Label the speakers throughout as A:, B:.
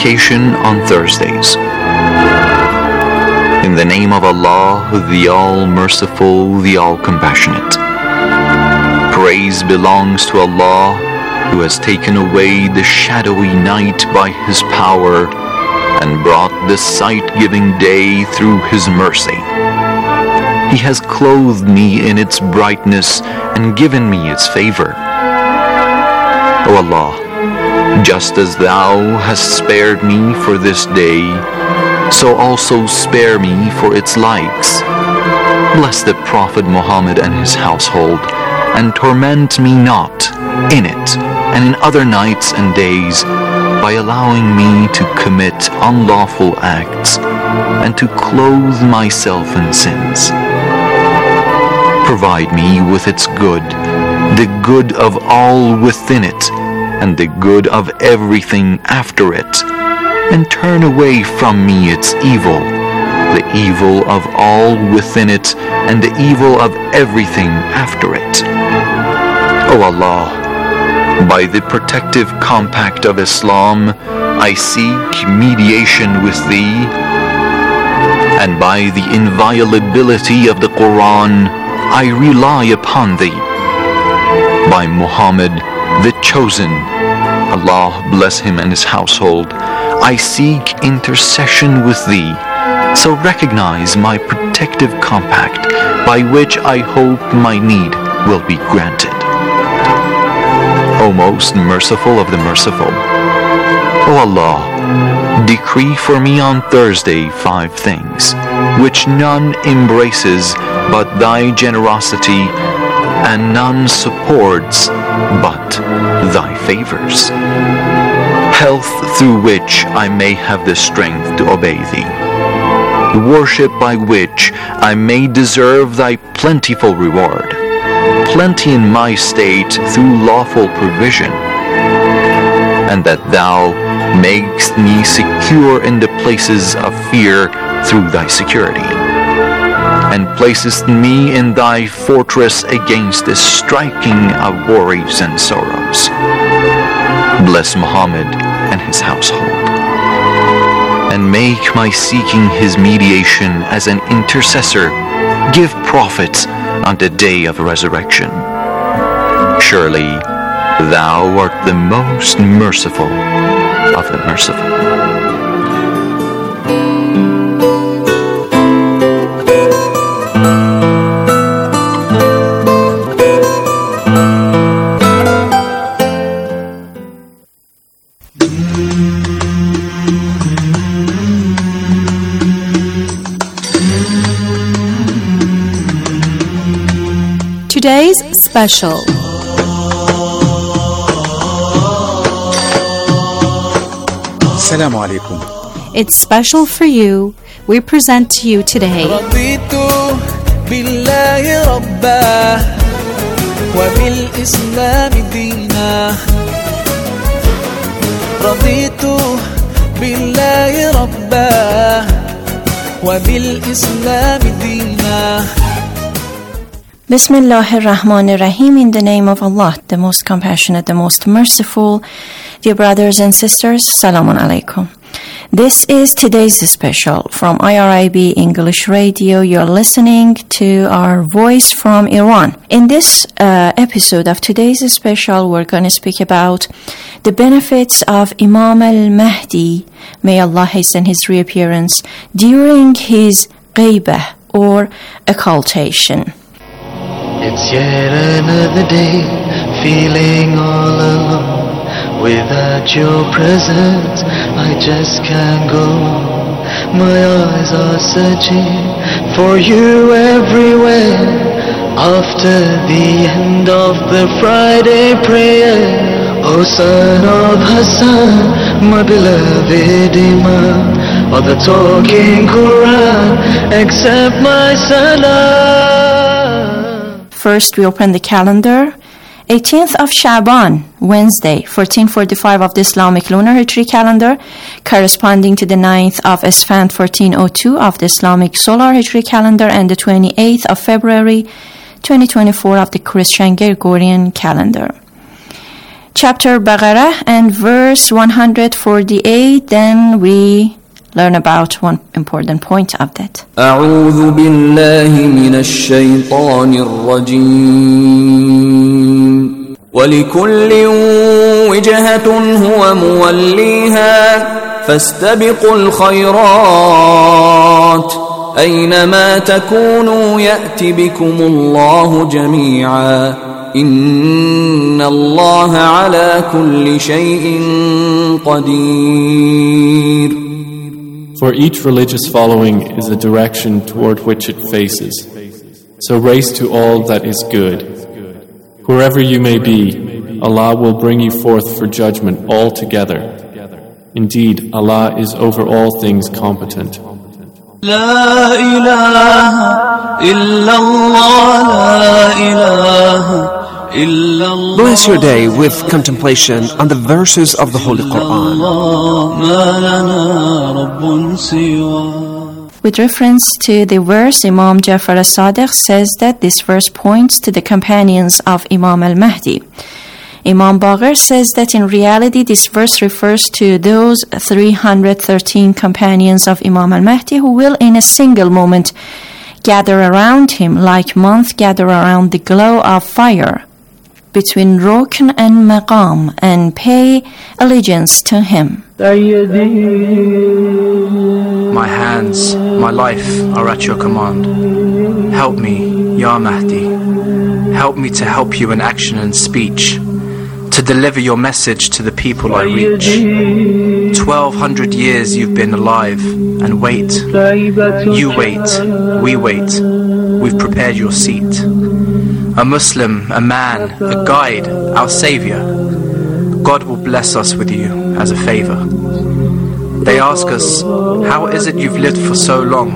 A: supplication on Thursdays. In the name of Allah, the All-Merciful, the All-Compassionate. Praise belongs to Allah, who has taken away the shadowy night by His power and brought the sight-giving day through His mercy. He has clothed me in its brightness and given me its favor. O Allah, just as Thou hast spared me for this day, so also spare me for its likes. Bless the Prophet Muhammad and his household, and torment me not in it and in other nights and days by allowing me to commit unlawful acts and to clothe myself in sins. Provide me with its good, the good of all within it, and the good of everything after it, and turn away from me its evil, the evil of all within it, and the evil of everything after it. O Allah, by the protective compact of Islam, I seek mediation with Thee, and by the inviolability of the Quran, I rely upon Thee. By Muhammad, the Chosen, Allah bless him and his household, I seek intercession with Thee, so recognize my protective compact, by which I hope my need will be granted. O most merciful of the merciful, O Allah, decree for me on Thursday 5 things, which none embraces but Thy generosity, and none supports but Thy favors. Health through which I may have the strength to obey Thee. Worship by which I may deserve Thy plentiful reward. Plenty in my state through lawful provision. And that Thou makest me secure in the places of fear through Thy security. And placest me in Thy fortress against the striking of worries and sorrows. Bless Muhammad and his household, and make my seeking his mediation as an intercessor give profit on the day of resurrection. Surely Thou art the most merciful of the merciful.
B: Today's special.
C: Assalamu alaikum.
B: It's special for you. We present to you today.
D: رضيت بالله ربا وبالإسلام دينا. رضيت بالله ربا وبالإسلام دينا.
E: Bismillah ar-Rahman ar-Rahim, in the name of Allah, the most compassionate, the most merciful. Dear brothers and sisters, Salamun alaikum. This is today's special from IRIB English Radio. You're listening to our voice from Iran. In this episode of today's special, we're going to speak about the benefits of Imam al-Mahdi, may Allah hasten his reappearance, during his ghaibah or occultation.
F: It's yet another day, feeling all alone. Without your presence, I just can't go. My eyes are searching for you everywhere. After the end of the Friday prayer, O son of Hassan, my beloved Imam, or the talking Quran, accept my salam.
E: First, we open the calendar. 18th of Shaban, Wednesday, 1445 of the Islamic lunar Hijri calendar, corresponding to the 9th of Esfand, 1402 of the Islamic solar Hijri calendar, and the 28th of February, 2024 of the Christian Gregorian calendar. chapter Baqarah and verse 148. Then we learn about one important point of that.
G: أعوذ بالله من الشيطان الرجيم ولكل وجهة هو موليها فاستبقوا الخيرات أينما تكونوا يأت بكم الله جميعا إن الله على كل شيء قدير.
H: For each religious following is a direction toward which it faces. So race to all that is good. Wherever you may be, Allah will bring you forth for judgment all together. Indeed, Allah is over all things competent.
D: لا إله إلا الله لا إله إلا الله.
C: Bless your day with contemplation on the verses of the Holy Quran.
D: ما لنا رب سوى.
E: With reference to the verse, Imam Jafar as-Sadiq says that this verse points to the companions of Imam al-Mahdi. Imam Baqir says that in reality this verse refers to those 313 companions of Imam al-Mahdi who will in a single moment gather around him like moth gather around the glow of fire between Rukn and Maqam and pay allegiance to him.
I: My hands, my life are at your command. Help me, Ya Mahdi. Help me to help you in action and speech, to deliver your message to the people I reach. 1200 years you've been alive, and wait. You wait, we wait. We've prepared your seat. A Muslim, a man, a guide, our Savior. God will bless us with you as a favor. They ask us, how is it you've lived for so long?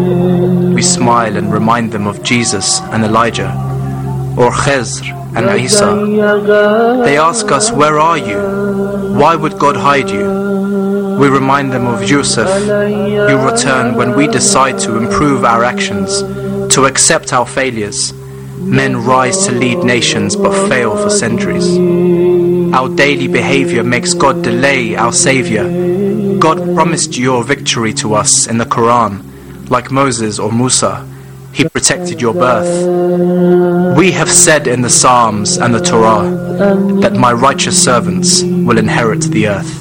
I: We smile and remind them of Jesus and Elijah, or Khizr and Isa. They ask us, where are you? Why would God hide you? We remind them of Yusuf. You return when we decide to improve our actions, to accept our failures. Men rise to lead nations but fail for centuries. Our daily behavior makes God delay our Savior. God promised your victory to us in the Quran, like Moses or Musa. He protected your birth. We have said in the Psalms and the Torah that my righteous servants will inherit the earth.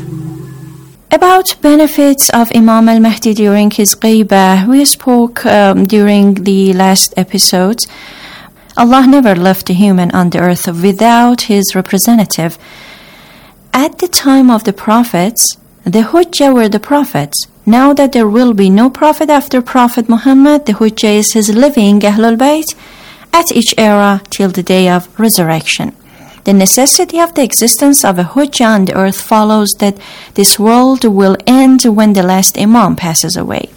E: About benefits of Imam al-Mahdi during his Ghaibah, we spoke during the last episodes. Allah never left a human on the earth without his representative. At the time of the prophets, the Hujjah were the prophets. Now that there will be no prophet after Prophet Muhammad, the Hujjah is his living Ahlul Bayt at each era till the day of resurrection. The necessity of the existence of a Hujjah on the earth follows that this world will end when the last Imam passes away.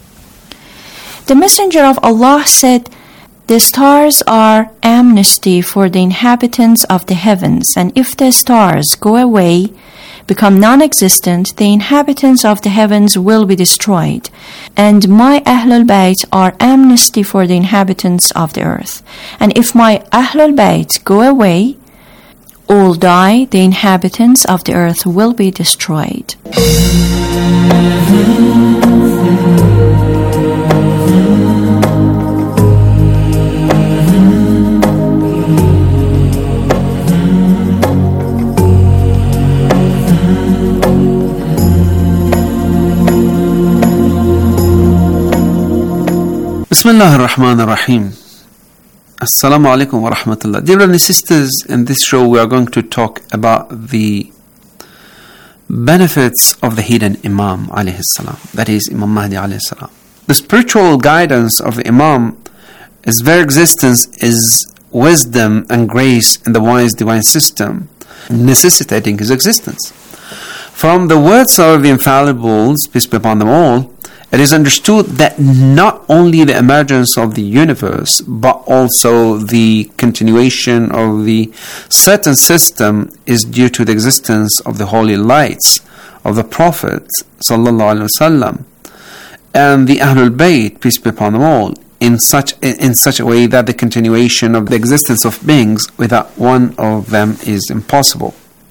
E: The Messenger of Allah said, the stars are amnesty for the inhabitants of the heavens, and if the stars go away, become non-existent, the inhabitants of the heavens will be destroyed. And my Ahlul Bayt are amnesty for the inhabitants of the earth. And if my Ahlul Bayt go away, all die, the inhabitants of the earth will be destroyed.
C: Bismillah ar-Rahman ar-Rahim. Assalamu alaikum wa rahmatullah. Dear brothers and sisters, in this show we are going to talk about the benefits of the hidden Imam alayhi salam, that is Imam Mahdi alayhi salam. The spiritual guidance of the Imam, his very existence is wisdom and grace in the wise divine system, necessitating his existence. From the words of the infallibles, peace be upon them all, it is understood that not only the emergence of the universe, but also the continuation of the certain system is due to the existence of the holy lights of the Prophet ﷺ and the Ahlul Bayt, peace be upon them all, in such a way that the continuation of the existence of beings without one of them is impossible.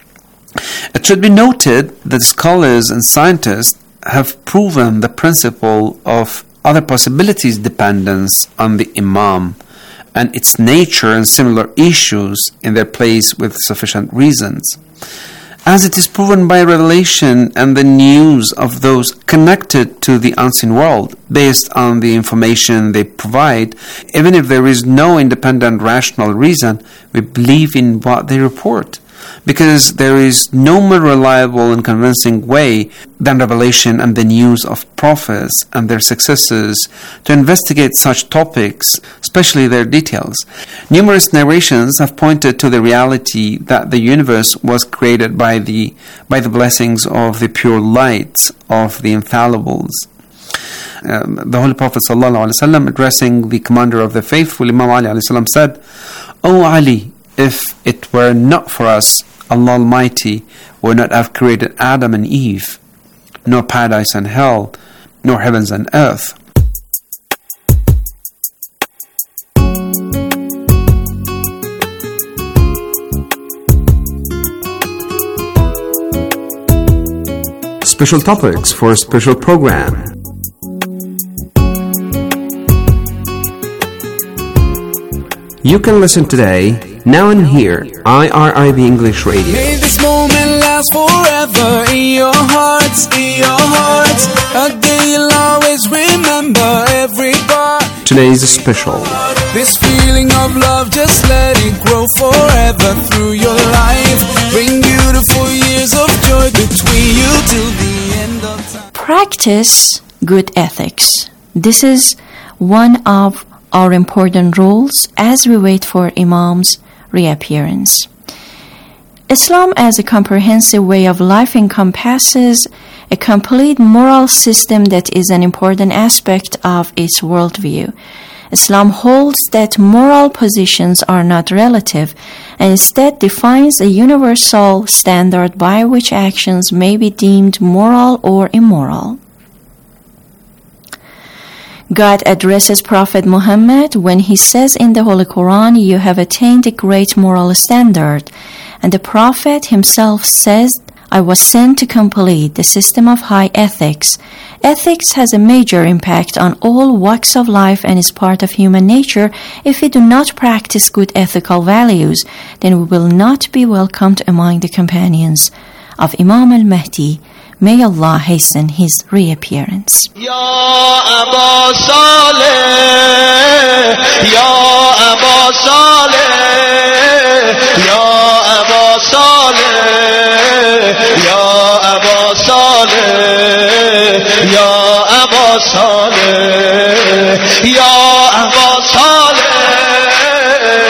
C: It should be noted that scholars and scientists have proven the principle of other possibilities dependence on the Imam and its nature and similar issues in their place with sufficient reasons, as it is proven by revelation and the news of those connected to the unseen world based on the information they provide. Even if there is no independent rational reason, we believe in what they report, because there is no more reliable and convincing way than revelation and the news of prophets and their successors to investigate such topics, especially their details. Numerous narrations have pointed to the reality that the universe was created by the blessings of the pure light of the infallibles. The Holy Prophet ﷺ, addressing the commander of the faithful, Imam Ali ﷺ, said, "O Ali, if it were not for us, Allah Almighty would not have created Adam and Eve, nor paradise and hell, nor heavens and earth."
J: Special topics for a special program. You can listen today, now and here, IRIB English Radio.
D: May this moment last forever in your hearts, a day you'll always remember every part.
J: Today's special.
D: This feeling of love, just let it grow forever through your life. Bring beautiful years of joy between you till the end of time.
E: Practice good ethics. This is one of our important rules as we wait for Imam's reappearance. Islam as a comprehensive way of life encompasses a complete moral system that is an important aspect of its worldview. Islam holds that moral positions are not relative and instead defines a universal standard by which actions may be deemed moral or immoral. God addresses Prophet Muhammad when he says in the Holy Quran, "You have attained a great moral standard." And the Prophet himself says, "I was sent to complete the system of high ethics." Ethics has a major impact on all walks of life and is part of human nature. If we do not practice good ethical values, then we will not be welcomed among the companions of Imam al-Mahdi. May Allah hasten his reappearance.
F: Ya Aba Saleh, Ya Aba Saleh, Ya Aba Saleh, Ya Aba Saleh, Ya Aba Saleh, Ya Aba Saleh,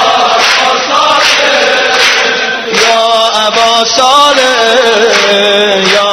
F: Ya Aba Saleh, Ya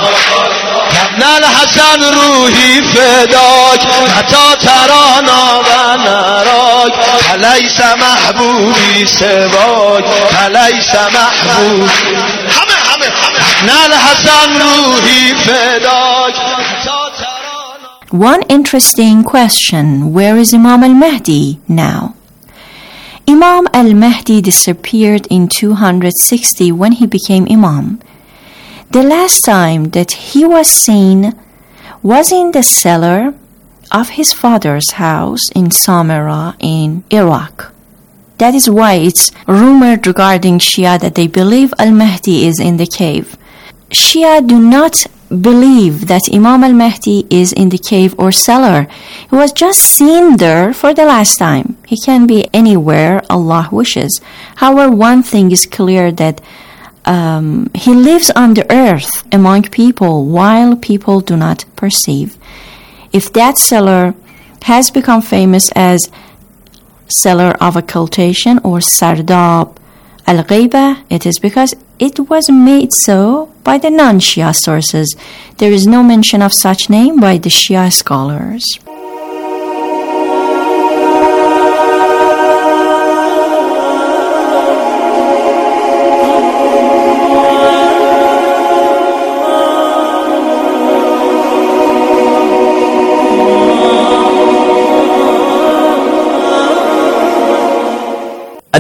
F: الحسن روحي فداك متى ترانا ونراك فليس محبوبي سواك فليس محبوب همه الحسن روحي فداك متى ترانا.
E: One interesting question: where is Imam al-Mahdi now? Imam al-Mahdi disappeared in 260 when he became Imam. The last time that he was seen was in the cellar of his father's house in Samarra in Iraq. That is why it's rumored regarding Shia that they believe al-Mahdi is in the cave. Shia do not believe that Imam al-Mahdi is in the cave or cellar. He was just seen there for the last time. He can be anywhere Allah wishes. However, one thing is clear, that he lives on the earth among people while people do not perceive. If that cellar has become famous as cellar of occultation or Sardab al-Ghaiba, it is because it was made so by the non-Shia sources. There is no mention of such name by the Shia scholars.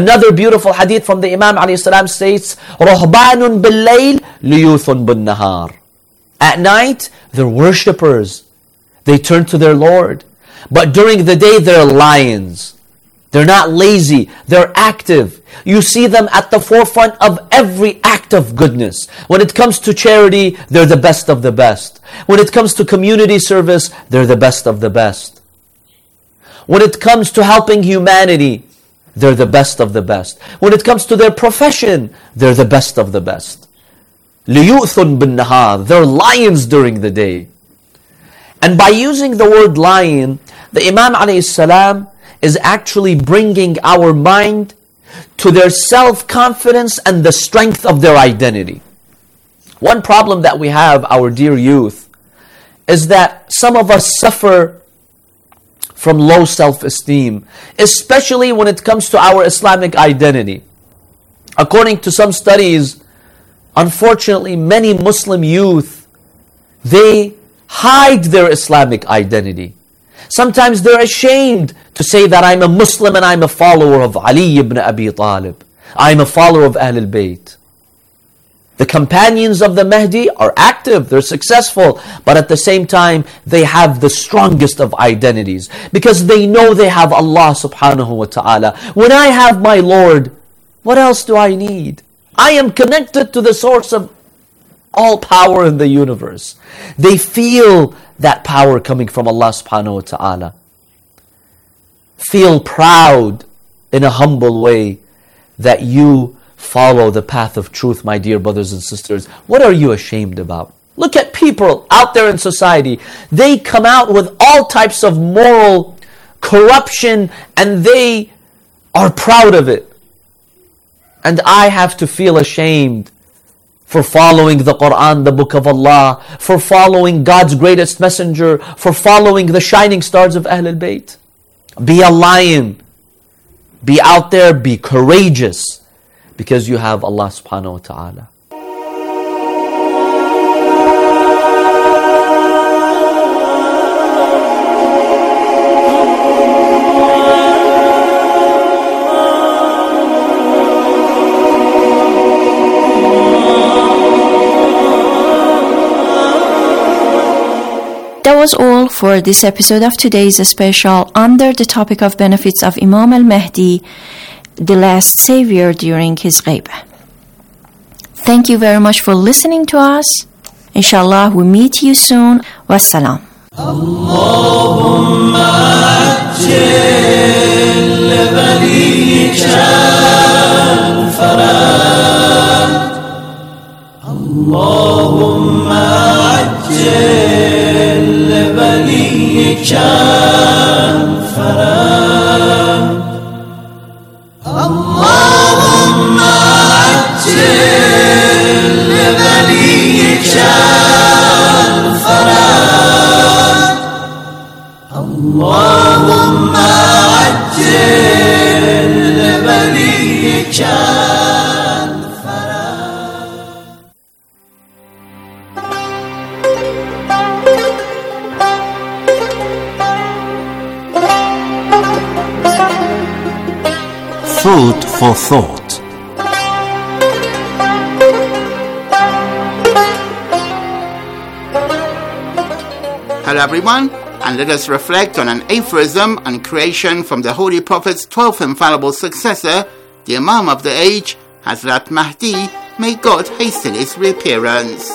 K: Another beautiful hadith from the Imam alayhi salam states, رُهْبَانٌ بِاللَّيْلِ لِيُوثٌ بِالنَّهَارِ. At night, they're worshippers. They turn to their Lord. But during the day, they're lions. They're not lazy. They're active. You see them at the forefront of every act of goodness. When it comes to charity, they're the best of the best. When it comes to community service, they're the best of the best. When it comes to helping humanity, they're the best of the best. When it comes to their profession, they're the best of the best. لِيُؤْثٌ بِالنَّهَارِ. They're lions during the day. And by using the word lion, the Imam alayhi salam is actually bringing our mind to their self-confidence and the strength of their identity. One problem that we have, our dear youth, is that some of us suffer from low self-esteem, especially when it comes to our Islamic identity. According to some studies, unfortunately, many Muslim youth, they hide their Islamic identity. Sometimes they're ashamed to say that I'm a Muslim and I'm a follower of Ali ibn Abi Talib. I'm a follower of Ahlul Bayt. The companions of the Mahdi are active, they're successful, but at the same time, they have the strongest of identities because they know they have Allah subhanahu wa ta'ala. When I have my Lord, what else do I need? I am connected to the source of all power in the universe. They feel that power coming from Allah subhanahu wa ta'ala. Feel proud in a humble way that you follow the path of truth, my dear brothers and sisters. What are you ashamed about? Look at people out there in society. They come out with all types of moral corruption and they are proud of it. And I have to feel ashamed for following the Quran, the Book of Allah, for following God's greatest messenger, for following the shining stars of Ahlul Bayt. Be a lion. Be out there, be courageous, because you have Allah subhanahu wa ta'ala.
E: That was all for this episode of today's special under the topic of benefits of Imam al-Mahdi, the last savior during his ghaibah. Thank you very much for listening to us. Inshallah, we meet you soon. Wassalam.
D: Allahumma ajil waliyika al-faraj. Allahumma ajil waliyika al-faraj. Allahumma ajil waliyika al-faraj. Allahumma ajil waliyika
J: Food for thought.
L: Hello everyone, and let us reflect on an aphorism on creation from the Holy Prophet's 12th infallible successor, the Imam of the age, Hazrat Mahdi, may God hasten his reappearance.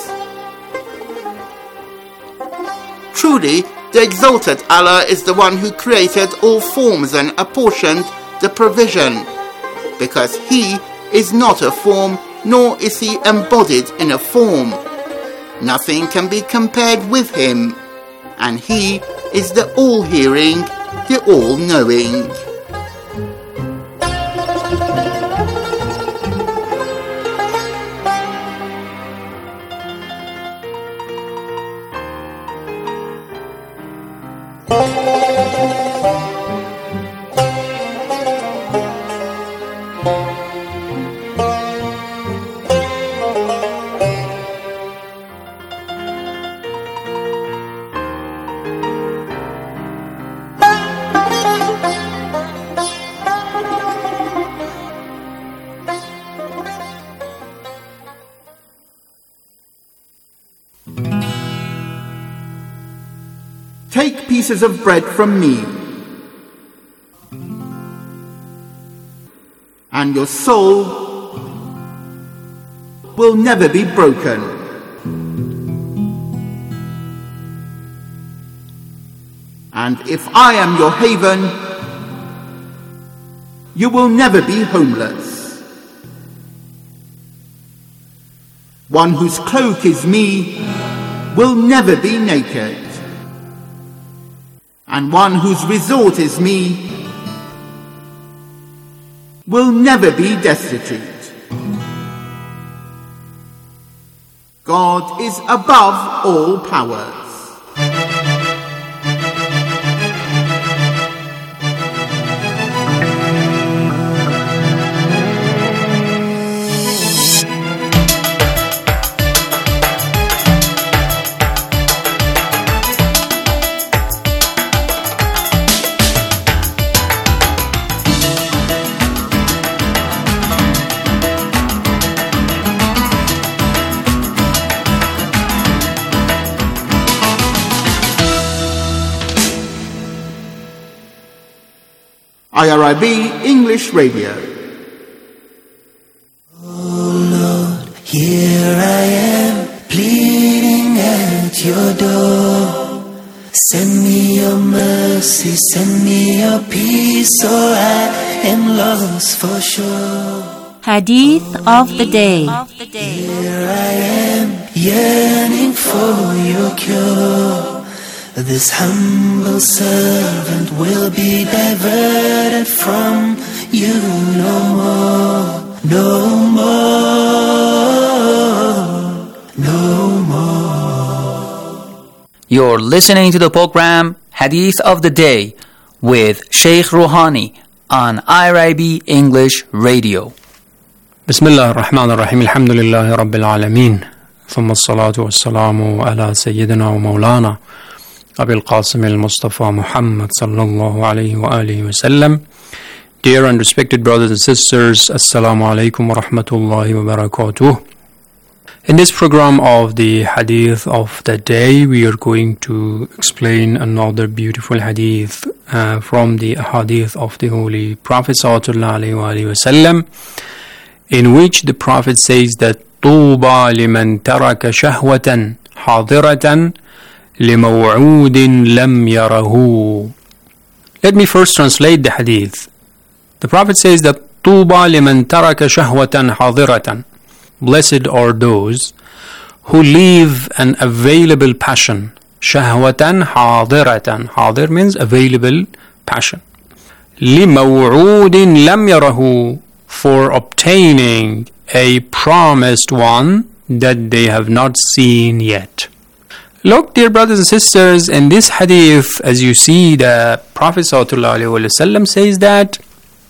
L: Truly, the exalted Allah is the one who created all forms and apportioned the provision, because He is not a form, nor is He embodied in a form. Nothing can be compared with Him, and He is the all-hearing, the all-knowing. Take pieces of bread from me, and your soul will never be broken. And if I am your haven, you will never be homeless. One whose cloak is me will never be naked. And one whose resort is me will never be destitute. God is above all powers. IRIB English Radio.
M: Oh Lord, here I am, pleading at your door. Send me your mercy, send me your peace, or I am lost for sure.
B: Hadith of the Day.
M: Here I am, yearning for your cure. This humble servant will be diverted from you no more, no more, no more.
N: You're listening to the program Hadith of the Day with Sheikh Rouhani on IRIB English Radio.
O: Bismillah ar-Rahman ar-Rahim, alhamdulillahi rabbil alameen, thumma as-salatu was-salamu ala sayyidina wa maulana Abil Qasim al-Mustafa Muhammad sallallahu alayhi wa alihi wa sallam. Dear and respected brothers and sisters, Assalamu alaikum wa rahmatullahi wa barakatuh. In this program of the Hadith of the Day, we are going to explain another beautiful Hadith from the Hadith of the Holy Prophet sallallahu alayhi wa alihi wa sallam, in which the Prophet says that طُوبَى لِمَنْ تَرَكَ شَهْوَةً حَاضِرَةً لِمَوْعُودٍ لَمْ يَرَهُ. Let me first translate the hadith. The Prophet says that طُوبَى لِمَنْ تَرَكَ شَهْوَةً حَاضِرَةً. Blessed are those who leave an available passion. شَهْوَةً حَاضِرَةً. حاضر means available passion. لِمَوْعُودٍ لَمْ يَرَهُ. For obtaining a promised one that they have not seen yet. Look, dear brothers and sisters, in this hadith, as you see, the Prophet ﷺ says that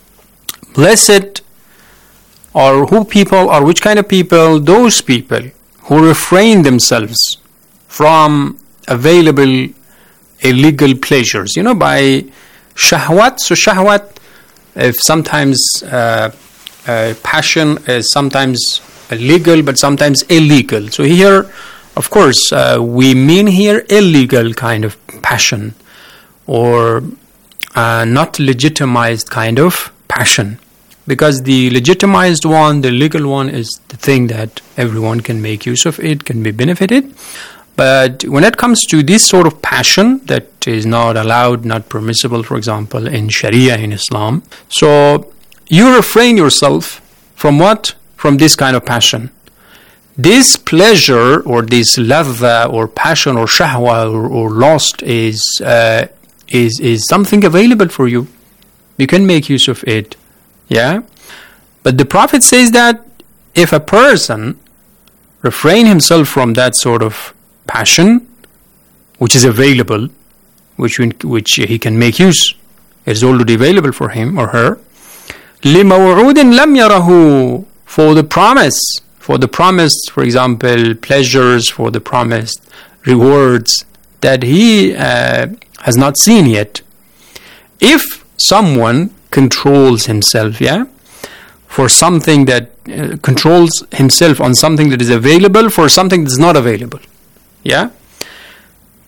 O: blessed are who people, or which kind of people? Those people who refrain themselves from available illegal pleasures, by shahwat. So shahwat, if sometimes passion is sometimes legal, but sometimes illegal. So here, of course, we mean here illegal kind of passion, or not legitimized kind of passion. Because the legitimized one, the legal one, is the thing that everyone can make use of it, can be benefited. But when it comes to this sort of passion that is not allowed, not permissible, for example, in Sharia, in Islam, so you refrain yourself from what? From this kind of passion. This pleasure, or this ladha, or passion, or shahwa, or lust is something available for you. You can make use of it. Yeah? But the Prophet says that if a person refrain himself from that sort of passion, which is available, which he can make use, it is already available for him or her, لِمَوْعُودٍ لَمْ يَرَهُ. For the promised, for example, pleasures, for the promised rewards that he has not seen yet. If someone controls himself, for something that controls himself on something that is available for something that is not available,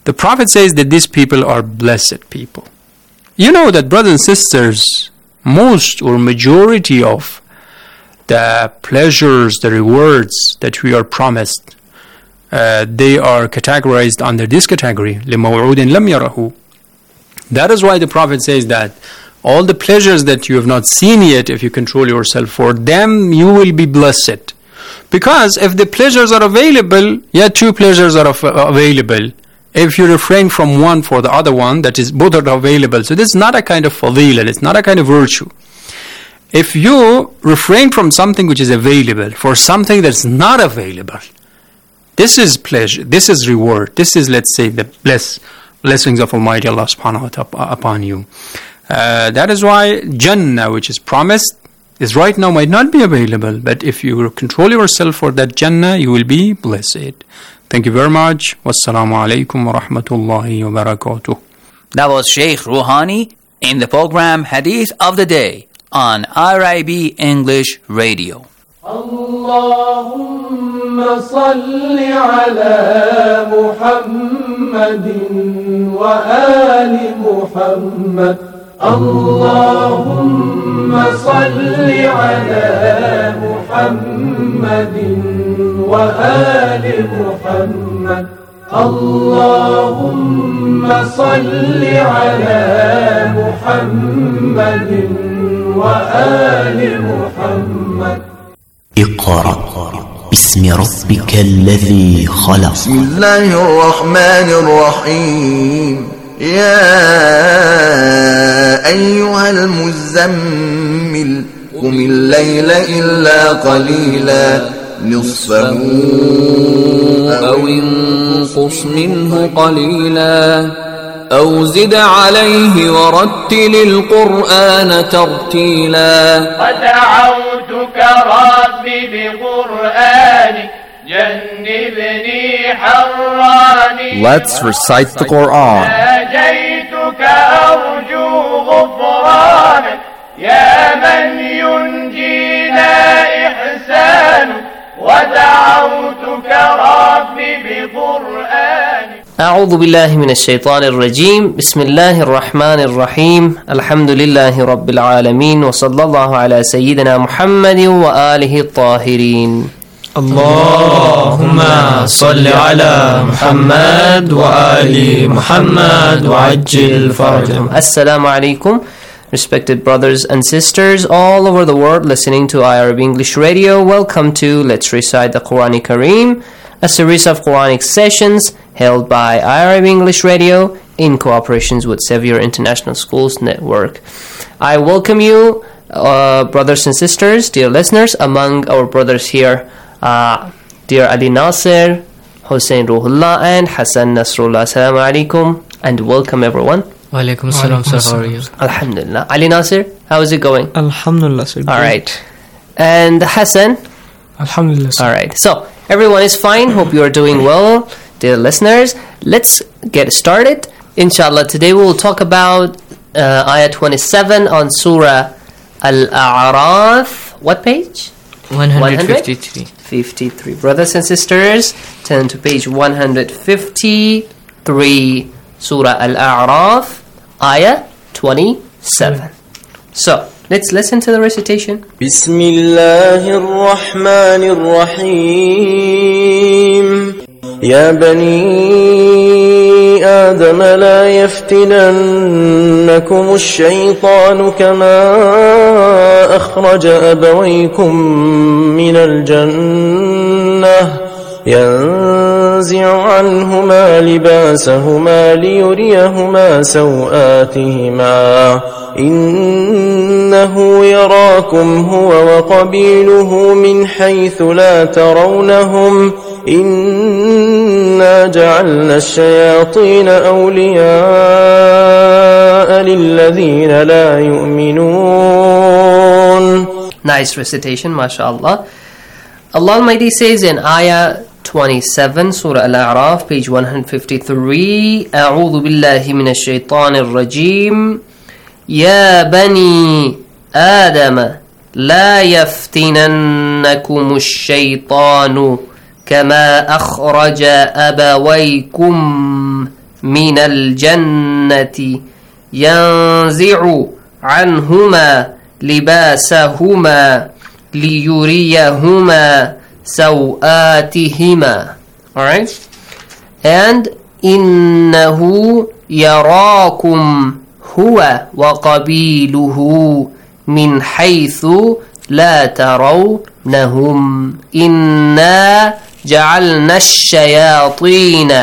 O: The Prophet says that these people are blessed people. You know that, brothers and sisters, most or majority of the pleasures, the rewards that we are promised, they are categorized under this category. لِمَوْعُودٍ لَمْ يَرَهُ. That is why the Prophet says that all the pleasures that you have not seen yet, if you control yourself for them, you will be blessed. Because if the pleasures are available, two pleasures are available. If you refrain from one for the other one, that is, both are available. So this is not a kind of fadila, it's not a kind of virtue. If you refrain from something which is available for something that's not available, this is pleasure, this is reward, this is, let's say, the blessings of Almighty Allah subhanahu wa ta'ala upon you. That is why Jannah, which is promised, is right now might not be available, but if you control yourself for that Jannah, you will be blessed. Thank you very much. Wassalamu alaikum wa rahmatullahi wa barakatuh.
N: That was Sheikh Rouhani in the program Hadith of the Day on IRIB English Radio.
P: اللهم صل على محمد وآل محمد اللهم صل على محمد وآل محمد اللهم صل على محمد وآل محمد
M: اقرأ باسم ربك الذي خلق.
F: بسم الله الرحمن الرحيم. يا أيها المزمل قم الليل إلا قليلا نصفه
G: أو انقص منه قليلا أو زد عليه ورتل القرآن ترتيلا
P: ودعوتك ربي بقرآنك جنبني حراني.
Q: Let's recite the Quran.
P: ناجيتك أرجو غفرانك يا من ينجينا إحسانك ودعوتك ربي بقرآنك.
R: أعوذ بالله من الشيطان الرجيم. بسم الله الرحمن الرحيم. الحمد لله رب العالمين وصلى الله على سيدنا محمد وآله الطاهرين.
S: اللهم صل على محمد وآل محمد وعجل فرجهم.
R: Assalamu alaikum, respected brothers and sisters all over the world listening to IRB English Radio. Welcome to Let's Recite the Quran Kareem, a series of Quranic sessions held by IRB English Radio in cooperation with Xavier International Schools Network. I welcome you, brothers and sisters, dear listeners, among our brothers here, dear Ali Nasir, Hussein Ruhullah, and Hassan Nasrullah. Assalamu alaikum, and welcome everyone.
T: Wa alaikum assalam, sir. How are you?
R: Alhamdulillah. Ali Nasir, how is it going?
T: Alhamdulillah, sir.
R: All right. And Hassan?
T: Alhamdulillah, sir.
R: All right. So, everyone is fine. Hope you are doing well, dear listeners. Let's get started. Inshallah, today we will talk about Ayah 27 on Surah Al-A'raf. What page?
T: 153.
R: 53. Brothers and sisters, turn to page 153, Surah Al-A'raf, Ayah 27. So, let's listen to the recitation.
F: بسم الله الرحمن الرحيم. يا بني آدم لا يفتننكم الشيطان كما أخرج أبويكم من الجنة ينزع عنهما لباسهما ليريهما سوآتهما إنه يراكم هو وقبيله من حيث لا ترونهم إنا جعلنا الشياطين أولياء للذين لا يؤمنون.
R: Nice recitation, mashallah. Allah Almighty says in Ayah 27, Surah Al-A'raf, page 153, أعوذ بالله من الشيطان الرجيم. يا بني آدم لا يفتننكم الشيطان كما أخرج أبويكم من الجنة ينزع عنهما لباسهما ليريهما سوآتهما. Alright? And إنه يراكم هو وقبيله من حيث لا ترونهم إنا جعلنا الشياطين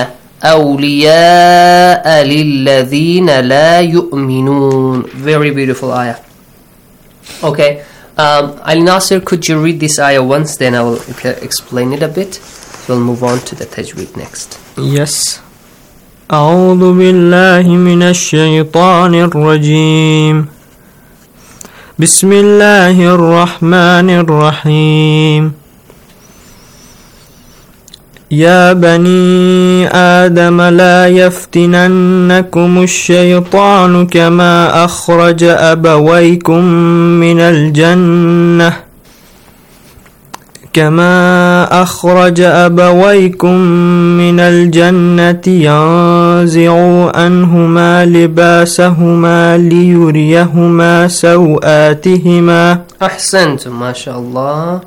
R: أولياء للذين لا يؤمنون. Very beautiful ayah. Okay, Ali Nasir, could you read this ayah once, then I will explain it a bit. We'll move on to the tajweed next.
T: Yes. أعوذ بالله من الشيطان الرجيم. بسم الله الرحمن الرحيم. يا بني آدم لا يفتننكم الشيطان كما أخرج أبويكم من الجنة ينزع عنهما لباسهما ليريهما سوآتهما.
R: أحسنتم ما شاء الله.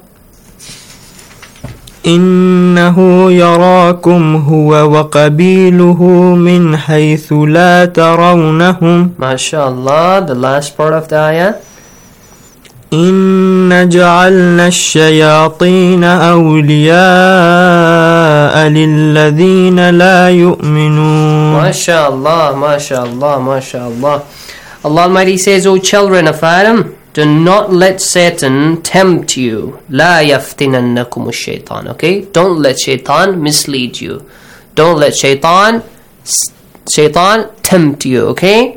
T: إنه يراكم هو وقبيله من حيث لا ترونهم.
R: ما شاء الله. The last part of the ayah.
T: إن جعلنا الشياطين أولياء للذين لا يؤمنون.
R: ما شاء الله, ما شاء الله, ما شاء الله. Allah Almighty says, O children of Adam, do not let Satan tempt you. لا يفتننكم الشيطان. Okay? Don't let shaitan mislead you. Don't let shaitan tempt you. Okay?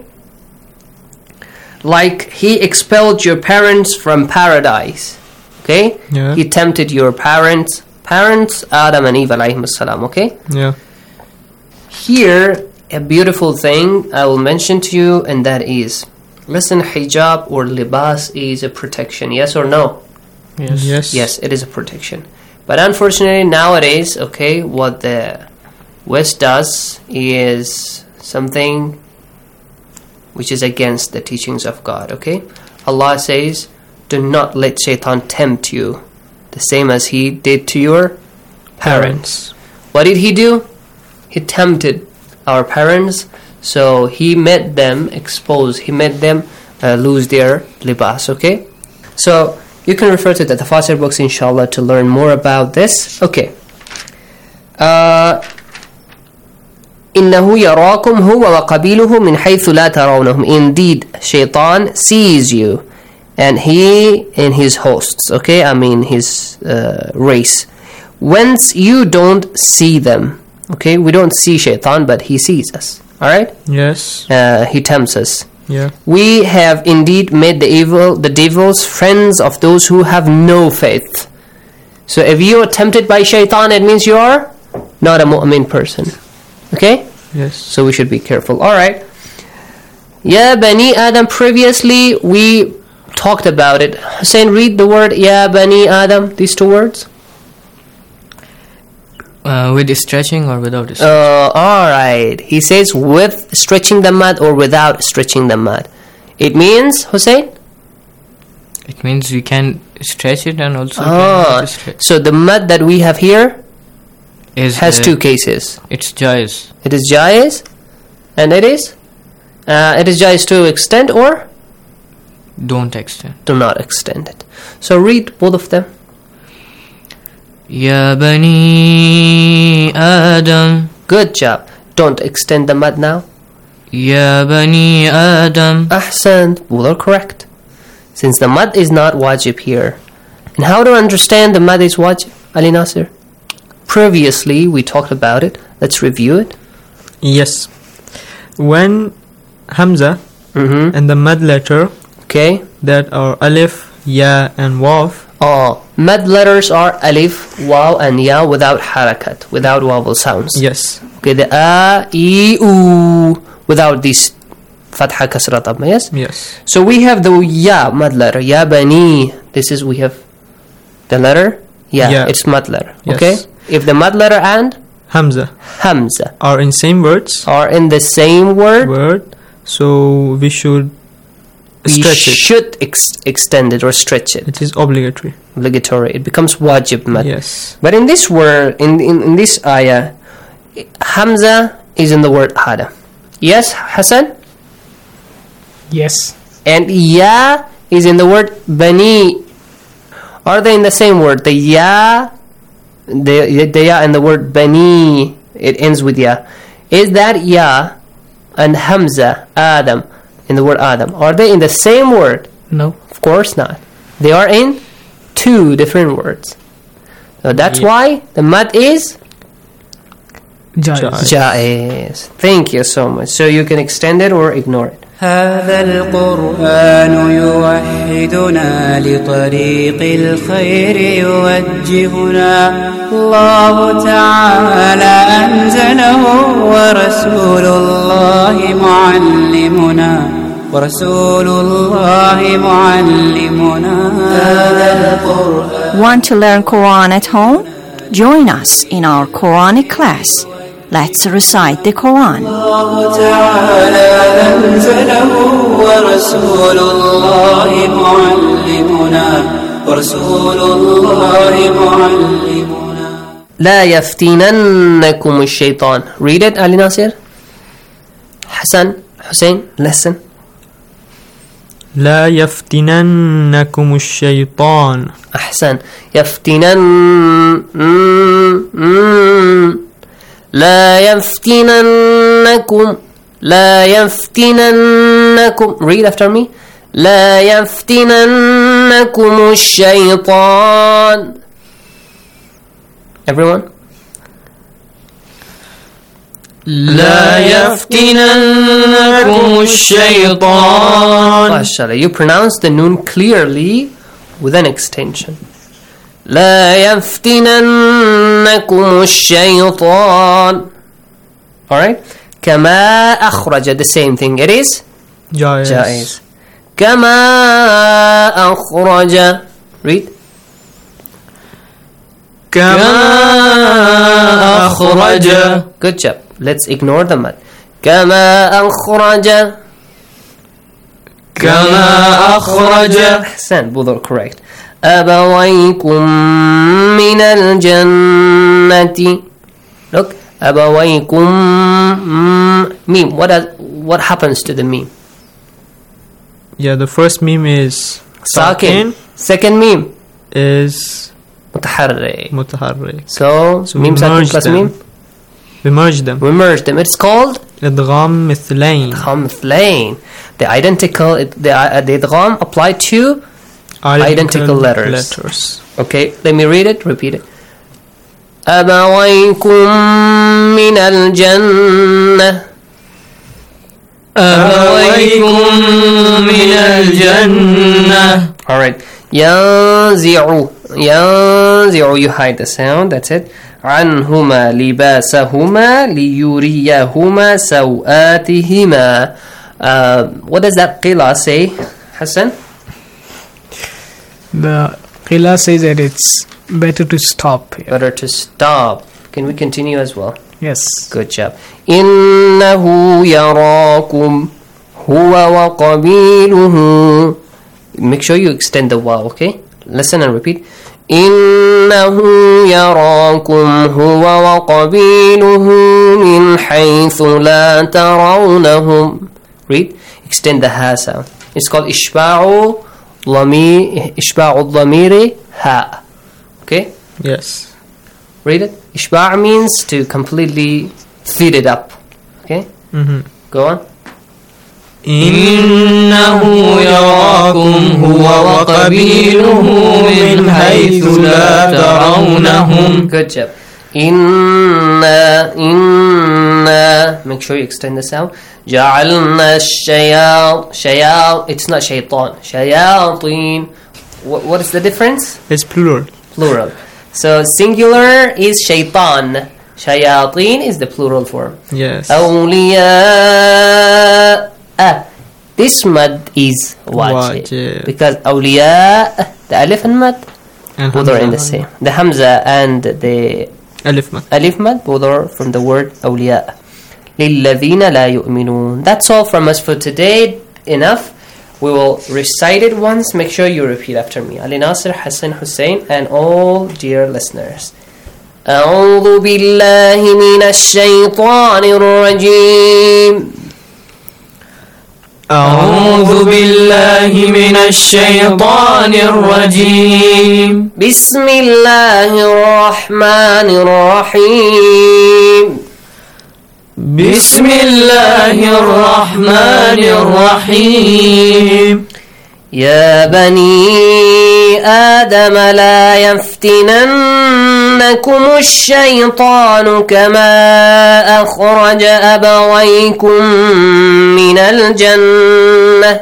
R: Like he expelled your parents from paradise. Okay?
T: Yeah.
R: He tempted your parents, Adam and Eve alayhim salam. Okay?
T: Yeah.
R: Here, a beautiful thing I will mention to you, and that is, listen, hijab or libas is a protection. Yes or no?
T: Yes.
R: Yes, it is a protection. But unfortunately nowadays, okay, what the West does is something which is against the teachings of God. Okay? Allah says, do not let shaitan tempt you, the same as he did to your parents. What did he do? He tempted our parents, so he made them expose, he made them lose their libas. Okay? So you can refer to the Tafasir books inshallah to learn more about this. Okay. إنه يراكم هو وقبيله من حيث لا ترونهم. Indeed, shaitan sees you and he and his hosts. Okay, I mean his race. Whence you don't see them. Okay, we don't see shaitan, but he sees us. Alright?
T: Yes.
R: He tempts us.
T: Yeah.
R: We have indeed made the devils friends of those who have no faith. So if you are tempted by shaitan, it means you are not a mu'min person. Okay?
T: Yes.
R: So we should be careful. Alright. Ya Bani Adam, previously we talked about it. Hussein, read the word Ya Bani Adam, these two words.
T: With stretching or without stretching?
R: Alright. He says with stretching the mud or without stretching the mud. It means, Hussein?
T: It means we can stretch it and also stretch.
R: So the mud that we have here has two cases.
T: It's jais.
R: It is jais, and it is jais to extend or
T: don't extend.
R: Do not extend it. So read both of them.
T: Ya Bani Adam.
R: Good job. Don't extend the mud now.
T: Ya Bani Adam.
R: Ahsan. Both are correct. Since the mud is not wajib here. And how to understand the mud is wajib, Ali Nasir? Previously, we talked about it. Let's review it.
T: Yes. When Hamza and the mad letter,
R: okay,
T: that are alif, ya, and waw.
R: Mad letters are alif, waw, and ya without harakat, without vowel sounds.
T: Yes.
R: Okay, the a, e, u, without this fatha, kasra, dhamma. Yes.
T: Yes.
R: So we have the ya mad letter. Ya bani. This is we have the letter. Yeah. It's mad letter.
T: Yes.
R: Okay. If the mad letter and
S: Hamza
R: Hamza
S: are in same words.
R: are in the same word.
S: So we should
R: We
S: stretch it.
R: should extend it or stretch it.
S: It is obligatory.
R: Obligatory. It becomes wajib mad.
S: Yes.
R: But in this word, in this ayah, Hamza is in the word Adam. Yes, Hassan?
U: Yes.
R: And Ya is in the word Bani. Are they in the same word? The Ya, the Ya and the word Bani, it ends with Ya. Is that Ya and Hamza, Adam, in the word Adam, are they in the same word?
U: No.
R: Of course not. They are in two different words. So that's why the mad is Jaiz. Thank you so much. So you can extend it or ignore it.
V: هذا القرآن يوحدنا لطريق الخير يوجهنا الله تعالى أنزله ورسول الله معلمنا هذا القرآن.
E: Want to learn Quran at home? Join us in our Quranic class. Let's recite the Quran.
V: الله تعالى أنزله ورسول الله معلمنا
R: لا يفتننكم الشيطان. Read it, Ali Nasir. Hassan, Hussein, listen.
S: لا يفتننكم الشيطان.
R: أحسن. لا يفتننكم. Read after me. لا يفتننكم الشيطان. Everyone.
S: لا يفتننكم الشيطان.
R: MashaAllah, you pronounce the noon clearly with an extension. لا يفتننكم الشيطان. Alright? كما أخرج, the same thing. It is جائز. كما أخرج. Read.
S: كما أخرج.
R: Good job. Let's ignore the mad. كما أخرج.
S: كما أخرج.
R: أحسن. Both are correct. أبويكم من الجنة. Look. أبويكم. Meme. What happens to the meme?
S: Yeah, the first meme is
R: Sakin. Second meme
S: is
R: متحرك.
S: So
R: meme sakin plus meme.
S: We merge them.
R: It's called
S: إدغام مثلين.
R: The identical, the idgham apply to identical letters. Okay, let me read it. Repeat it. أبويكم من الجنة.
S: أبويكم من الجنة.
R: Alright. ينزع. You hide the sound. That's it. عنهما لباسهما ليريهما سوآتهما. What does that qila say, Hassan?
U: The qila says that it's better to stop here.
R: Better to stop. Can we continue as well?
U: Yes.
R: Good job. إنه يراكم هو وقبيله. Make sure you extend the wow, okay? Listen and repeat. إنه يراكم هو وقبيله من حيث لا ترونهم. Read. Extend the ha sound. It's called إشباع الضمير ha. Okay?
S: Yes.
R: Read it. إشباع means to completely feed it up. Okay? Go on.
S: إنه يراكم هو وقبيله من حيث لا ترونهم.
R: Good job. إنا make sure you extend the sound. جعلنا it's not shaitan. شياطين. What is the difference?
S: It's plural.
R: So singular is shaitan. Shayateen is the plural form.
S: Yes.
R: أولياء. This mad is wajib. Because awliya, the alif and mad, both are in the same. The hamza and the
T: Alif Mad.
R: Alif Mad, both are from the word awliya. لِلَّذِينَ لَا يُؤْمِنُونَ. That's all from us for today. Enough. We will recite it once. Make sure you repeat after me. Ali Nasir, Hassan, Hussein, and all dear listeners. أعوذ بالله من الشيطان الرجيم.
T: أعوذ بالله من الشيطان الرجيم.
R: بسم الله الرحمن الرحيم.
T: بسم الله الرحمن الرحيم.
R: يا بني آدم لا يفتننكم الشيطان كما أخرج أبويكم من الجنة.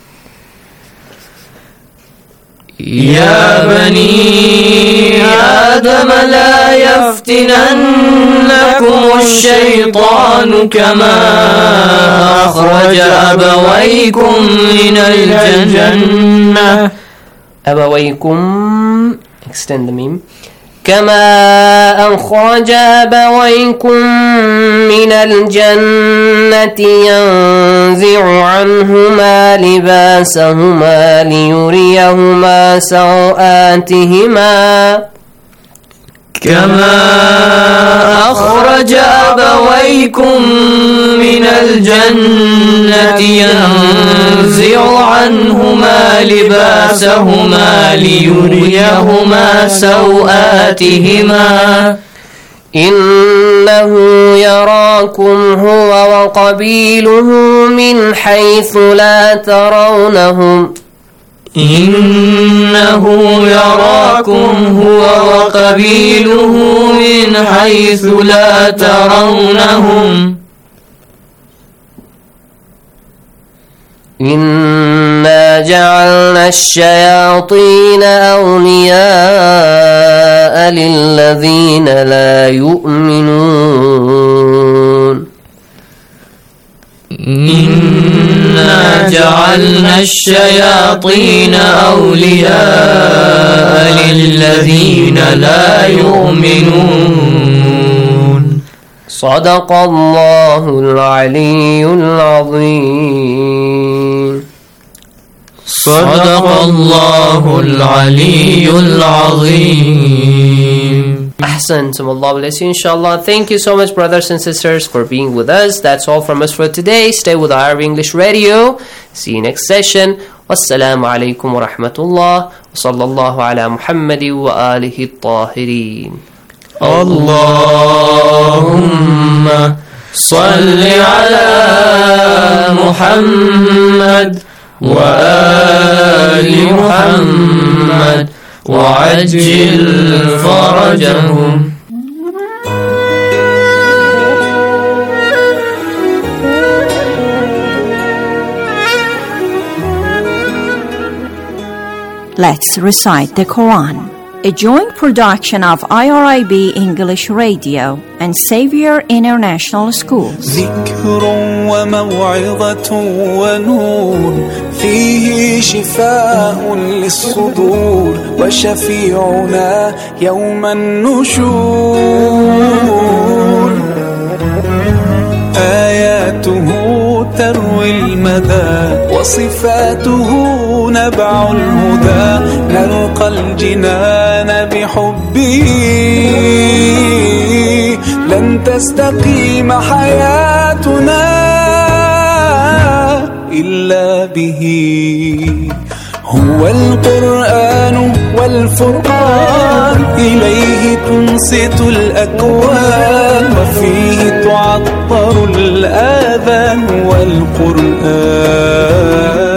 T: يا بني آدم لا يفتننكم الشيطان كما أخرج أبويكم من الجنة.
R: أبويكم extend the meme. كما أخرج أبويكم من الجنة ينزع عنهما لباسهما ليريهما سوآتهما.
T: كما أخرج أبويكم من الجنة ينزع عنهما لباسهما ليريهما سوآتهما.
R: إنه يراكم هو وقبيله من حيث لا ترونهم.
T: إنه يراكم هو وقبيله من حيث لا ترونهم.
R: إنا جعلنا الشياطين أولياء للذين لا يؤمنون.
T: إنا جعلنا الشياطين أولياء للذين لا يؤمنون.
R: صدق الله العلي العظيم.
T: صدق الله العلي العظيم.
R: Ahsantum, Allah bless you, inshallah. Thank you so much, brothers and sisters, for being with us. That's all from us for today. Stay with Arabic English Radio. See you next session. Wassalamu alaikum wa rahmatullah. Wa sallallahu ala Muhammadi wa alihi at-tahirin.
T: Allahumma salli ala Muhammad wa ali Muhammad وعجل فرجهم.
E: Let's recite the Quran, a joint production of IRIB English Radio and Xavier International School.
D: ذكر وموعظة ونور فيه شفاء للصدور وشفيعنا يوم النشور. آياته تروي المدى وصفاته نبع الهدى. نلقى الجنان بحبه لن تستقيم حياتنا إلا به. هو القرآن والفرقان إليه تنصت الأكوان وفيه تعطر الآذان والقرآن.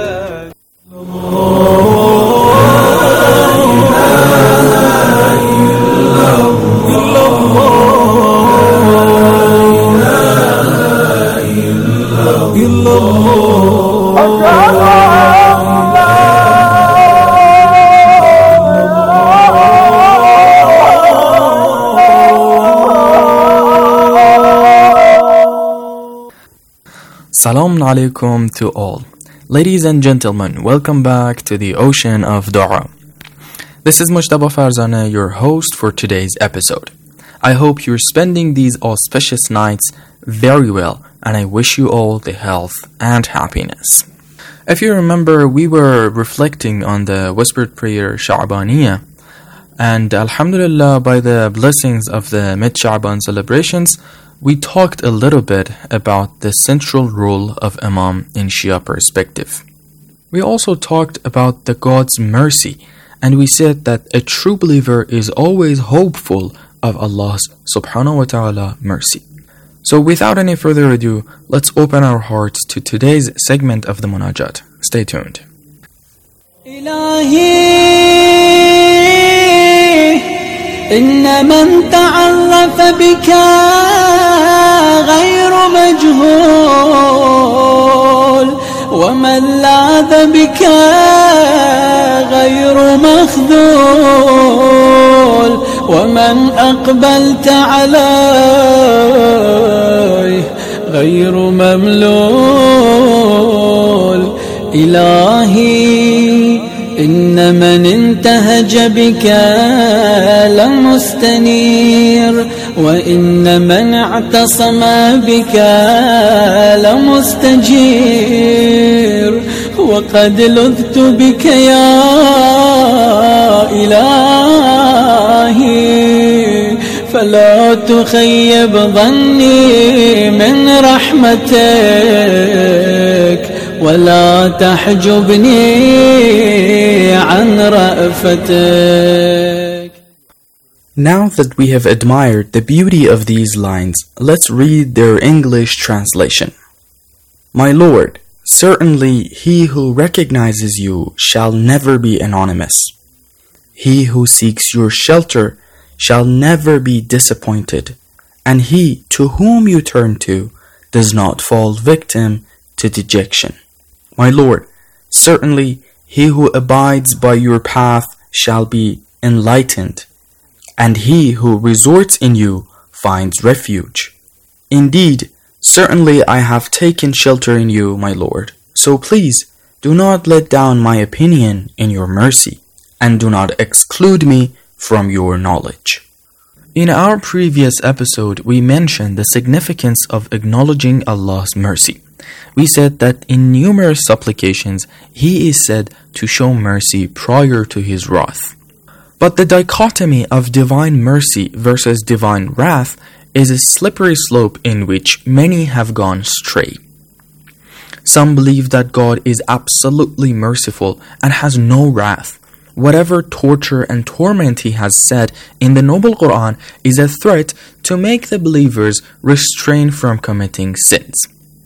A: Salaam alaikum to all. Ladies and gentlemen, welcome back to the Ocean of Dua. This is Mujtaba Farzana, your host for today's episode. I hope you're spending these auspicious nights very well, and I wish you all the health and happiness. If you remember, we were reflecting on the whispered prayer Sha'baniyah, and Alhamdulillah, by the blessings of the mid-Sha'ban celebrations, we talked a little bit about the central role of Imam in Shia perspective. We also talked about the God's mercy, and we said that a true believer is always hopeful of Allah's subhanahu wa ta'ala mercy. So without any further ado, let's open our hearts to today's segment of the Munajat. Stay tuned.
V: إن من تعرف بك غير مجهول ومن لاذ بك غير مخذول ومن أقبلت عليه غير مملول إلهي إن من انتهج بك لمستنير وإن من اعتصم بك لمستجير وقد لذت بك يا إلهي فلا تخيب ظني من رحمتك ولا تحجبني عن رأفتك.
A: Now that we have admired the beauty of these lines, let's read their English translation. My Lord, certainly he who recognizes you shall never be anonymous. He who seeks your shelter shall never be disappointed, and he to whom you turn to does not fall victim to dejection. My Lord, certainly he who abides by your path shall be enlightened, and he who resorts in you finds refuge. Indeed, certainly I have taken shelter in you, my Lord. So please, do not let down my opinion in your mercy, and do not exclude me from your knowledge. In our previous episode, we mentioned the significance of acknowledging Allah's mercy. We said that in numerous supplications, He is said to show mercy prior to His wrath. But the dichotomy of divine mercy versus divine wrath is a slippery slope in which many have gone astray. Some believe that God is absolutely merciful and has no wrath. Whatever torture and torment He has said in the Noble Quran is a threat to make the believers restrain from committing sins.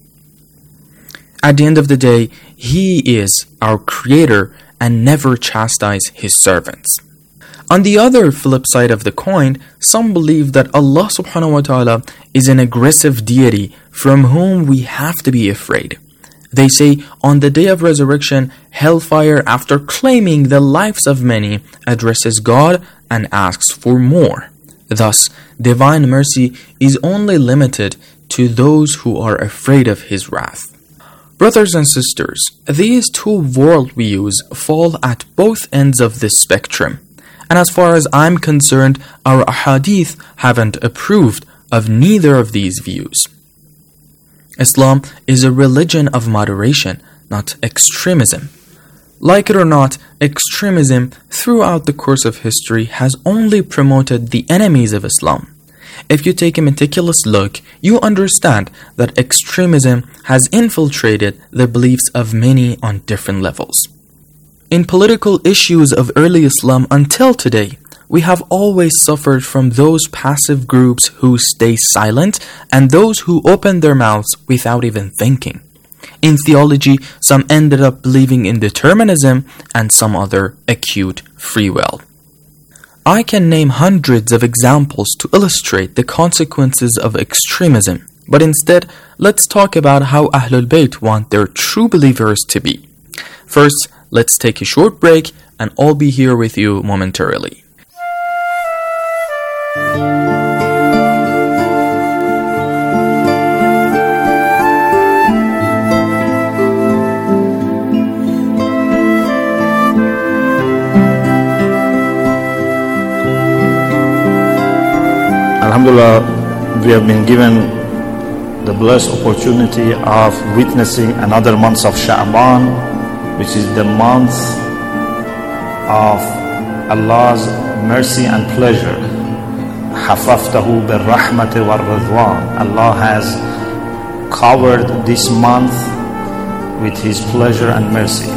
A: At the end of the day, He is our Creator and never chastise His servants. On the other flip side of the coin, some believe that Allah subhanahu wa ta'ala is an aggressive deity from whom we have to be afraid. They say on the day of resurrection, hellfire, after claiming the lives of many, addresses God and asks for more. Thus, divine mercy is only limited to those who are afraid of His wrath. Brothers and sisters, these two worldviews fall at both ends of this spectrum. And as far as I'm concerned, our ahadith haven't approved of neither of these views. Islam is a religion of moderation, not extremism. Like it or not, extremism throughout the course of history has only promoted the enemies of Islam. If you take a meticulous look, you understand that extremism has infiltrated the beliefs of many on different levels. In political issues of early Islam until today, we have always suffered from those passive groups who stay silent and those who open their mouths without even thinking. In theology, some ended up believing in determinism and some other acute free will. I can name hundreds of examples to illustrate the consequences of extremism, but instead, let's talk about how Ahlul Bayt want their true believers to be. First, let's take a short break and I'll be here with you momentarily.
H: Alhamdulillah, we have been given the blessed opportunity of witnessing another month of Sha'ban, which is the month of Allah's mercy and pleasure. Hafaftahu bir-rahmati war-ridwan. Allah has covered this month with His pleasure and mercy.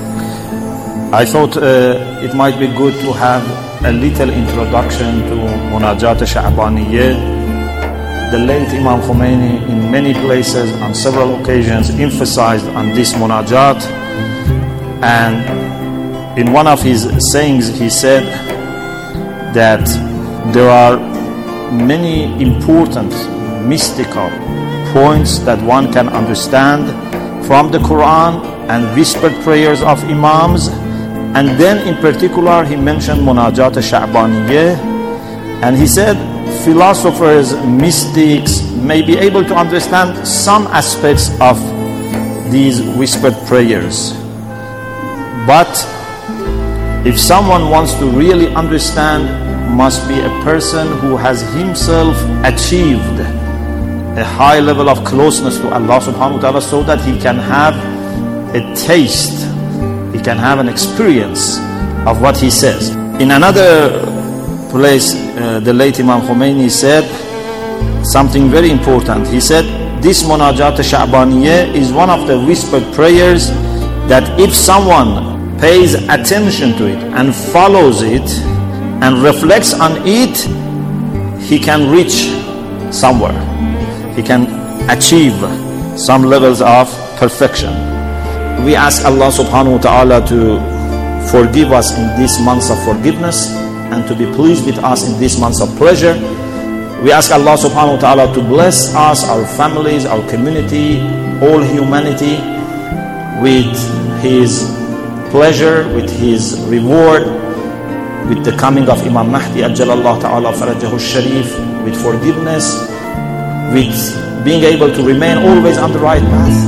H: I thought it might be good to have a little introduction to Munajat Sha'baniyya. The late Imam Khomeini in many places on several occasions emphasized on this Munajat, and in one of his sayings he said that there are many important mystical points that one can understand from the Quran and whispered prayers of Imams. And then in particular he mentioned Munajat Sha'baniyya, and he said philosophers, mystics may be able to understand some aspects of these whispered prayers, but if someone wants to really understand, must be a person who has himself achieved a high level of closeness to Allah subhanahu wa ta'ala, so that he can have a taste, he can have an experience of what he says. In another place, the late Imam Khomeini said something very important. He said, this Munajat Sha'baniyya is one of the whispered prayers that if someone pays attention to it and follows it and reflects on it, he can reach somewhere. He can achieve some levels of perfection. We ask Allah subhanahu wa ta'ala to forgive us in this month of forgiveness and to be pleased with us in this month of pleasure. We ask Allah subhanahu wa ta'ala to bless us, our families, our community, all humanity with His pleasure, with His reward, with the coming of Imam Mahdi Ajjalallahu ta'ala farajahu sharif, with forgiveness, with being able to remain always on the right path.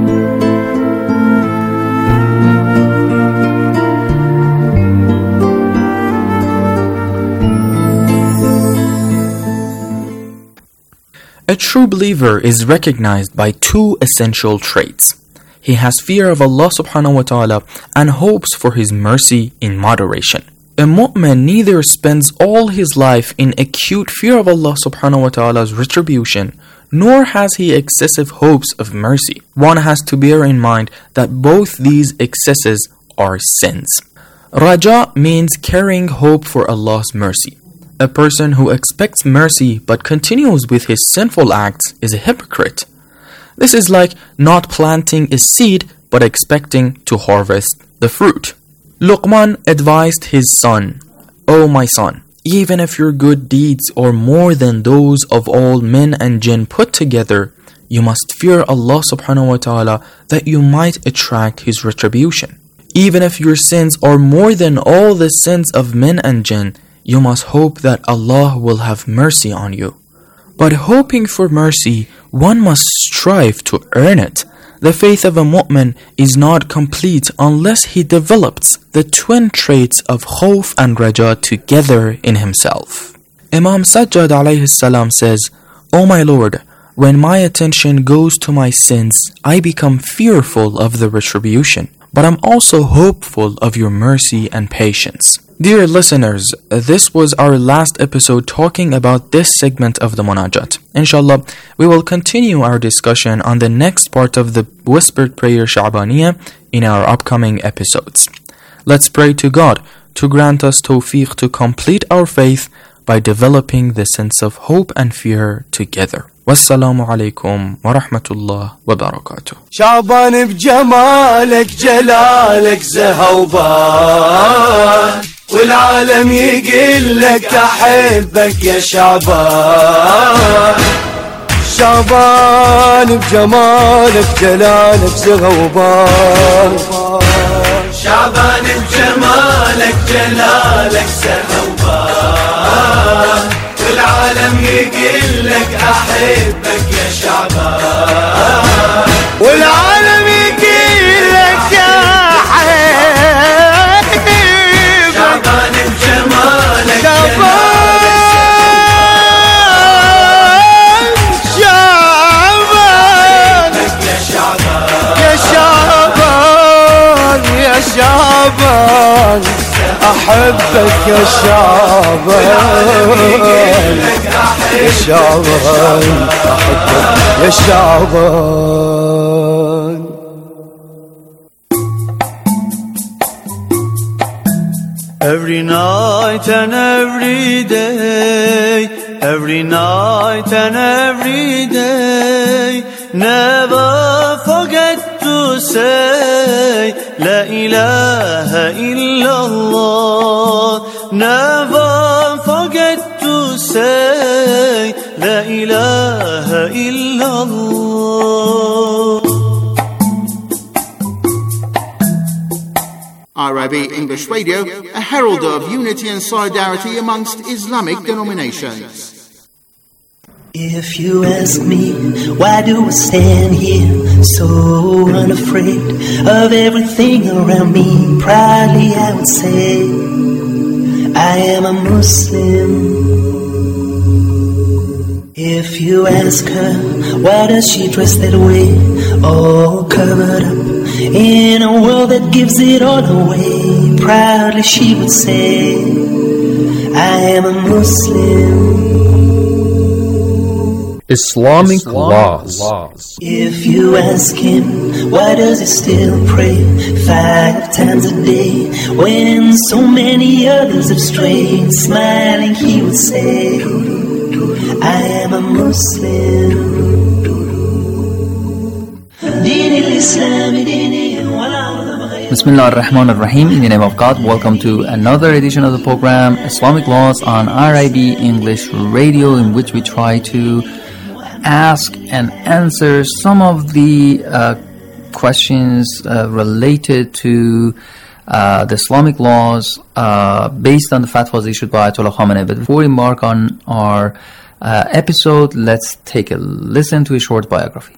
A: A true believer is recognized by two essential traits. He has fear of Allah subhanahu wa ta'ala and hopes for His mercy in moderation. A mu'min neither spends all his life in acute fear of Allah subhanahu wa ta'ala's retribution, nor has he excessive hopes of mercy. One has to bear in mind that both these excesses are sins. Raja means carrying hope for Allah's mercy. A person who expects mercy but continues with his sinful acts is a hypocrite. This is like not planting a seed but expecting to harvest the fruit. Luqman advised his son, O my son, even if your good deeds are more than those of all men and jinn put together, you must fear Allah subhanahu wa ta'ala that you might attract His retribution. Even if your sins are more than all the sins of men and jinn, you must hope that Allah will have mercy on you. But hoping for mercy, one must strive to earn it. The faith of a mu'min is not complete unless he develops the twin traits of khawf and raja together in himself. Imam Sajjad alayhi salam says, O my Lord, when my attention goes to my sins, I become fearful of the retribution, but I'm also hopeful of your mercy and patience. Dear listeners, this was our last episode talking about this segment of the Munajat. Inshallah, we will continue our discussion on the next part of the whispered prayer Sha'baniyya in our upcoming episodes. Let's pray to God to grant us tawfiq to complete our faith by developing the sense of hope and fear together. Wassalamu alaikum wa rahmatullah wa barakatuh.
I: شعبان بجمالك جلالك زهوبان والعالم يقول لك أحبك يا شعبان. شعبان بجمالك جلالك زهوبان. شعبان بجمالك جلالك زهوبان والعالم يقول لك أحبك يا شعبان. والعالم يقول لك أحبك شعبان بجمالك جلالك شعبان أحبك يا شعبان يا شعبان أحبك يا شعبان.
C: Every night and every day, every night and every day, never forget to say La ilaha illallah. Never forget to say La ilaha illallah.
L: IRIB English Radio, a herald of unity and solidarity amongst Islamic denominations.
M: If you ask me, why do I stand here so unafraid of everything around me? Proudly I would say, I am a Muslim. If you ask her, why does she dress that way, all covered up in a world that gives it all away? Proudly she would say, I am a Muslim.
Q: Islamic laws.
M: If you ask him, why does he still pray 5 times a day when so many others have strayed? Smiling he would say, I am a Muslim.
N: Bismillah ar-Rahman ar-Rahim. In the name of God, welcome to another edition of the program Islamic Laws on IRIB English Radio, in which we try to ask and answer some of the questions related to the Islamic laws based on the fatwas issued by Ayatollah Khamenei. But before we embark on our episode, let's take a listen to a short biography.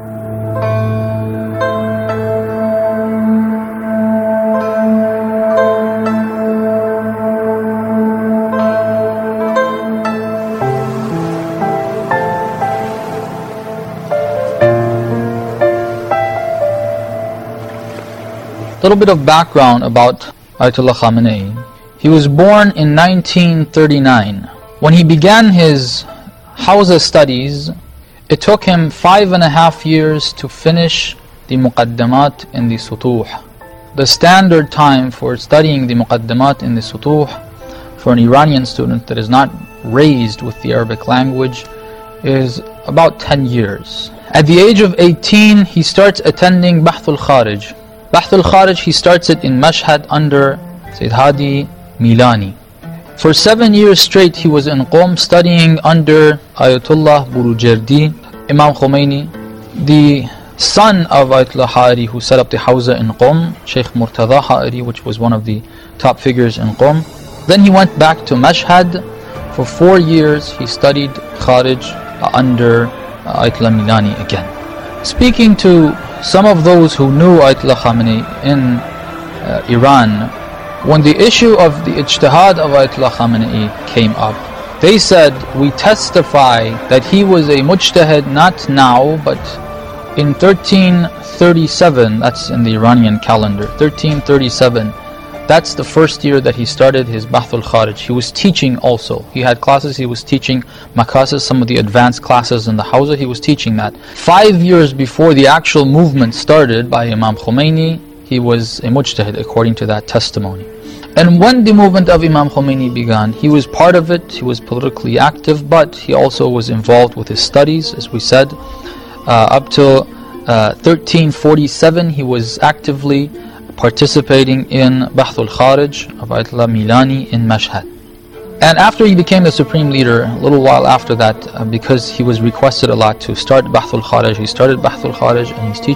N: A little bit of background about Ayatollah Khamenei. He was born in 1939. When he began his Hawza studies, it took him 5.5 years to finish the Muqaddamat in the Sutuh. The standard time for studying the Muqaddamat in the Sutuh for an Iranian student that is not raised with the Arabic language is about 10 years. At the age of 18, he starts attending Bahth al-Kharij. Bahth al-Kharij, he starts it in Mashhad under Sayyid Hadi Milani. For 7 years straight, he was in Qom studying under Ayatollah Burujerdi, Imam Khomeini, the son of Ayatollah Ha'ari, who set up the Hawza in Qom, Sheikh Murtada Ha'ari, which was one of the top figures in Qom. Then he went back to Mashhad. For 4 years, he studied Kharij under Ayatollah Milani again. Speaking to some of those who knew Ayatollah Khamenei in Iran, when the issue of the ijtihad of Ayatollah Khamenei came up, they said, we testify that he was a mujtahid not now, but in 1337, that's in the Iranian calendar, 1337, that's the first year that he started his Bahth al-Kharij. He was teaching also. He had classes, he was teaching makasis, some of the advanced classes in the Hawza, he was teaching that. 5 years before the actual movement started by Imam Khomeini, he was a mujtahid according to that testimony. And when the movement of Imam Khomeini began, he was part of it, he was politically active, but he also was involved with his studies, as we said. Up till 1347, he was actively participating in Bahth al-Kharij of Ayatollah Milani in Mashhad. And after he became the supreme leader, a little while after that, because he was requested a lot to start Bahth al-Kharij, he started Bahth al-Kharij and he's teaching